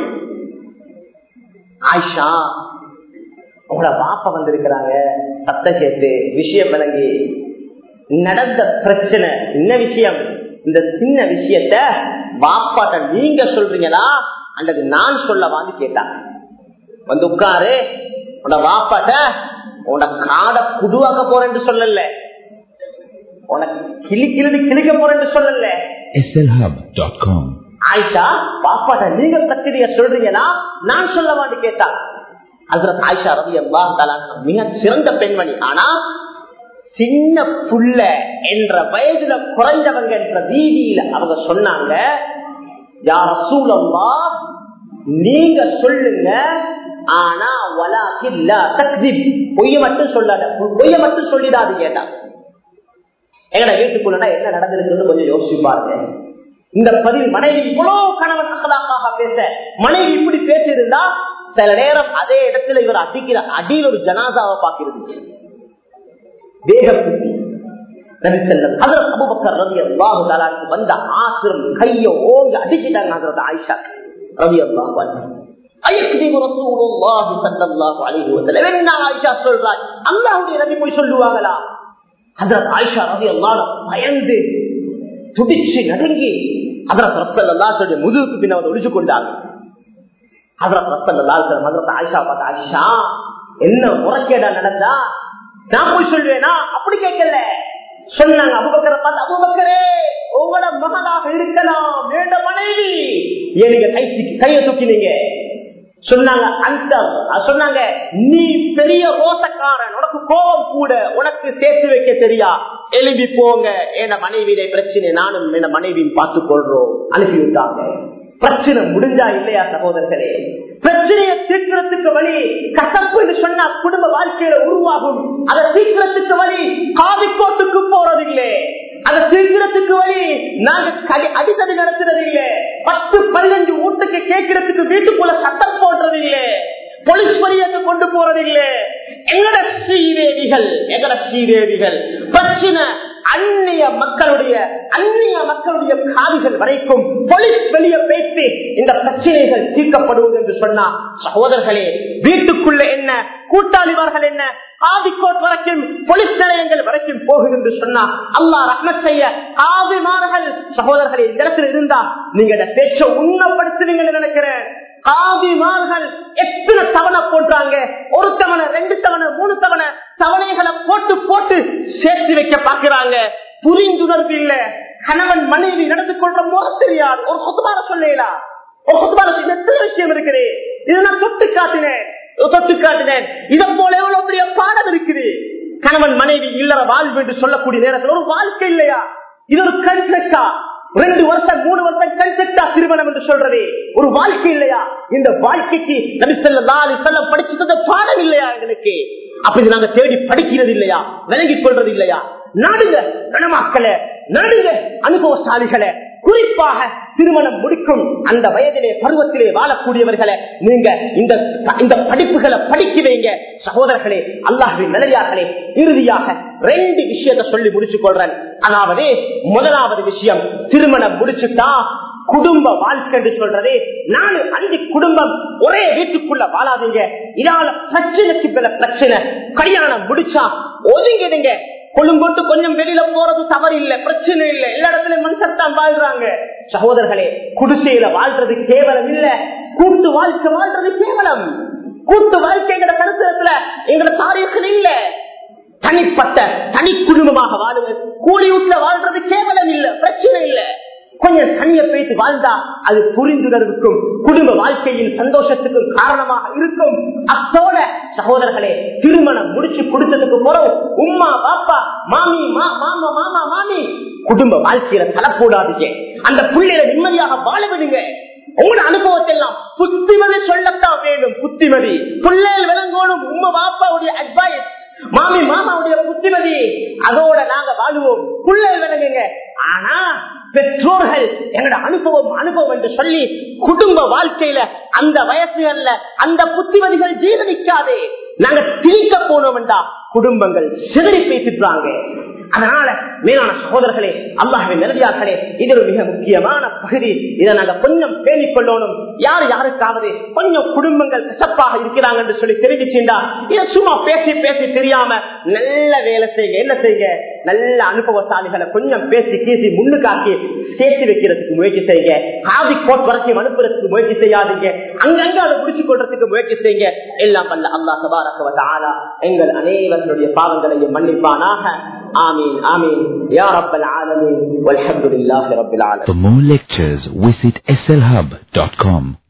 ஆயிஷா உங்களோட பாப்பா வந்திருக்கிறாங்க, சத்த கேட்டு விஷயம் விளங்கி நடந்த பிரச்சனை சின்ன விஷயம். இந்த சின்ன விஷயத்த பாப்பாட்ட நீங்க சொல்றீங்களா அல்லது நான் சொல்லவான்னு கேட்டாங்க. வந்து உட்காரு, உன பாப்பாட்ட உன காடை குடுவாக்க போறேன்னு சொல்லல, உனக்கு கிளி கிளி கிளிக்க போறேன்னு சொல்லல. S L hub dot com. Ayesha பாப்பாட்ட நீங்க பிரச்சனைய சொல்றீங்களா நான் சொல்லவான்னு கேட்டாங்க. ஹஜ்ரத் ஆயிஷா ரலியல்லாஹு தஆலா மிக சிறந்த பெண்மணி. ஆனா சின்ன புள்ள என்ற வயதுல குறைஞ்சவங்க என்ற ரீதியில அவங்க சொன்னாங்க, யா ரசூலல்லாஹ் நீங்க சொல்லுங்க, ஆனா வலாகின் லா தக்ஸிப், பொய்ய மட்டும் சொல்லாத, பொய்ய மட்டும் சொல்லிடாது. கேட்டா எங்கட வீட்டுக்குள்ளனா என்ன நடந்திருக்குன்னு கொஞ்சம் யோசிச்சு பாருங்க. இந்த பதிவு மனைவி இவ்வளவு கணவன் அகலாக்காக பேச, மனைவி இப்படி பேசியிருந்தா சில நேரம் அதே இடத்துல இவர் அடிக்கிற அடியில் ஒரு ஜனாதாவை பார்க்கிறது. அபூபக்கர் ரலியல்லாஹு தஆலா வந்த ஆசிரம் கைய ஓங்கி அடிச்சிட்டாங்க ஹஜ்ரத் ஆயிஷா ரலியல்லாஹு அன்ஹா. அய்யக்திபு ரசூலுல்லாஹி ஸல்லல்லாஹு அலைஹி வஸல்லம், என்ன ஆயிஷா சொல்றாய், அல்லாஹ்வுடைய நபி போய் சொல்லுவாங்களா? ஹஜ்ரத் ஆயிஷா ரலியல்லாஹு அன்ஹா பயந்து துடிச்சு நடுங்கி ஹஜ்ரத் ரசூலுல்லாஹி ஸல்லல்லாஹு அலைஹி முதுகுக்கு பின்னால் ஒளிச்சு கொண்டாங்க. ஹஜ்ரத் ரசூலுல்லாஹி ஸல்லல்லாஹு அலைஹி ஹஜ்ரத் ஆயிஷா பார்த்து, ஆயிஷா என்ன முறைகேடா நடந்தா நான் போய் சொல்வேனா? அப்படி கேட்கல. சொன்னாங்க அபூபக்கரை பார்த்து, அபூபக்கரே உங்களோட மகனாக இருக்கலாம், வேண்ட மனைவி, ஏன் நீங்க கை கையை தூக்கினீங்க? சொன்னாங்க அந்த சொன்னாங்க நீ பெரிய ரோசக்காரன், உனக்கு கோபம் கூட, உனக்கு சேர்த்து வைக்க தெரியா, எழுப்பி போங்க, என் மனைவியிலே பிரச்சனை நானும் என் மனைவியும் பார்த்துக் கொள்றோம். அனுப்பி விட்டாங்க. பிரச்சனை முடிஞ்சா இல்லையா சகோதரர்களே? பிரச்சனையை தீர்க்கிறதுக்கு வழி கசப்பு சொன்னா குடும்ப வாழ்க்கையில உருவாகும். அதை தீர்க்கிறதுக்கு வழி காவிக்கோட்டுக்கு போறது இல்லை, அதை தீர்க்கிறதுக்கு வழி நாங்க அடித்தடி நடத்துறது இல்லை, பத்து பதினஞ்சு வீட்டுக்கு கேட்கறதுக்கு வீட்டுக்குள்ள சட்டம் போடுறது இல்லை, போலீஸ் வழியாக கொண்டு போறது இல்லை. எங்கட ஸ்ரீதேவிகள் எங்கட ஸ்ரீதேவிகள் பிரச்சனை அந்நிய மக்களுடைய அந்நிய மக்களுடைய காவிகள் வரைக்கும் போலீஸ் வெளியே பேசி இந்த பிரச்சனைகள் தீர்க்கப்படுவது என்று சொன்னா சகோதரர்களே, வீட்டுக்குள்ள என்ன கூட்டாளிவார்கள் என்ன ஆதிக்கோட் வரைக்கும் போலீஸ் நிலையங்கள் வரைக்கும் போகுது என்று சொன்னா அல்லாஹ் ரஹ்மத் செய்ய ஆதிமார்கள் சகோதரர்களே இந்த இடத்துல இருந்தா நீங்க இந்த பேச்சை உண்மைப்படுத்துவீங்கன்னு நினைக்கிறேன். காவிமார்கள் எத்தனை தவணை போட்டாங்க, ஒரு தவணை ரெண்டு தவணை மூணு தவணை தவணைகளை போட்டு போட்டு சேர்த்து வைக்க பாக்குறாங்க. புரிந்துணர்வு இல்ல, கணவன் மனைவி நடந்து கொள்ற போது தெரியாது. ஒரு சொத்துமார சொல்லலாம், ஒரு சொத்துமார எத்தனை விஷயம் இருக்குது, இதை நான் தொட்டு காட்டினேன் தொட்டு காட்டினேன். இதை போல எவ்வளவு பெரிய பாடம் இருக்குது. கணவன் மனைவி இல்லற வாழ்வு என்று சொல்லக்கூடிய நேரத்தில் ஒரு வாழ்க்கை இல்லையா? இது ஒரு கன்செப்டா? ரெண்டு வருஷம் மூணு வருஷம் கன்செப்டா திருமணம் என்று சொல்றது ஒரு வாழ்க்கை இல்லையா? இந்த வாழ்க்கைக்கு நபி ஸல்லல்லாஹு அலைஹி வஸல்லம் படிச்சு தந்த பாடம் இல்லையா எங்களுக்கு? அப்படி நாங்க தேடி படிக்கிறது இல்லையா, விளங்கிக் கொள்றது இல்லையா? நாடுங்க கணமாக்களை நடுங்க அனுபவசாலிகளை, குறிப்பாக திருமணம் முடிக்கும் அந்த வயதிலே பருவத்திலே வாழக்கூடியவர்களை நீங்க இந்த இந்த படிப்புகளை படிக்க வைங்க சகோதரர்களே, அல்லாஹ்வின் நல்லடியார்களே. இறுதியாக ரெண்டு விஷயத்தை சொல்லி முடிச்சுக் கொள்றேன். அதாவது முதலாவது விஷயம், திருமணம் முடிச்சுட்டா குடும்ப வாழ்க்கை என்று சொல்றதே நாலு அஞ்சு குடும்பம் ஒரே வீட்டுக்குள்ள வாழாதீங்க. இதால பிரச்சனைக்கு பிற பிரச்சனை. கல்யாணம் முடிச்சா ஒதுங்கிடுங்க. கொழும்போட்டு கொஞ்சம் வெளியில போறது தவறு இல்ல, பிரச்சனை இல்ல. எல்லா இடத்துலயும் மனுஷத்தான் வாழ்றாங்க. சகோதரர்களே, குடிசையில வாழ்றது கேவலம் இல்ல, கூட்டு வாழ்க்கை வாழ்றது கேவலம். கூட்டு வாழ்க்கை எங்கட கருத்துல எங்கட தாரீகள் இல்ல. தனிப்பட்ட தனி குடும்பமாக வாழுவது, கூலி வீட்டுல வாழ்றது கேவலம் இல்ல, பிரச்சனை இல்ல. கொஞ்சம் தனிய பேசி வாழ்ந்தா அது புரிந்துணர்வுக்கும் குடும்ப வாழ்க்கையின் சந்தோஷத்துக்கும் காரணமாக இருக்கும். அத்தோட சகோதரர்களே, திருமணம் முடிச்சு கொடுத்ததுக்கு போறோம் உம்மா பாப்பா மாமி மாமா மாமா மாமி குடும்ப வாழ்க்கையில தலப்போடாதீங்க. அந்த பிள்ளைகளை நிம்மதியாக வாழ விடுங்க. உங்களோட அனுபவத்தை எல்லாம் புத்திமதி சொல்லத்தான் வேணும். புத்திமதி பிள்ளைகள் விளங்கணும். உம்மா பாப்பாவுடைய அட்வைஸ், மாமி மாமாவுடைய புத்திமதி, அதோட நாங்க வாழுவோம். பிள்ளைகள் விளங்குங்க. ஆனா பெற்றோர்கள் எங்களோட அனுபவம் அனுபவம் என்று சொல்லி குடும்ப வாழ்க்கையில அந்த வயசுகள்ல அந்த புத்திமதிகள் ஜீரணிக்காதே. நாங்க திணிக்க போனோம்டா குடும்பங்கள் சிதறி பேசிட்டாங்க. அதனால மேலான சகோதரர்களே, அல்லாஹ்வின் நல்லடியார்களே, இது ஒரு மிக முக்கியமான பகுதி. இதை நாங்க கொஞ்சம் பேணிக் கொள்ளணும். யாரு யாருக்காவது கொஞ்சம் குடும்பங்கள் கசப்பாக இருக்கிறாங்க என்று சொல்லி தெரிவிச்சுண்டா இதை சும்மா பேசி பேசி தெரியாம நல்ல வேலை செய்யுங்க. என்ன செய்யுங்க, நல்ல அனுபவசாலிகளை கொஞ்சம் பேசி பேசி முன்னுக்காக்கி சேர்த்து வைக்கிறதுக்கு முயற்சி செய்யுங்க. காதி கோட் வரைக்கும் அனுப்புறதுக்கு முயற்சி செய்யாதீங்க. அங்கங்க அதை முடிச்சு கொள்றதுக்கு முயற்சி செய்யுங்க. எல்லாம் வல்ல அல்லாஹ் தபாரக வ தஆலா எங்கள் அனைவருடைய பாவங்களையும் மன்னிப்பானாக. ஆமீன் ஆமீன் யா ரப்பல் ஆலமீன் வல்ஹம்துலில்லாஹி ரப்பில் ஆலமீன். For more lectures, visit S L Hub dot com.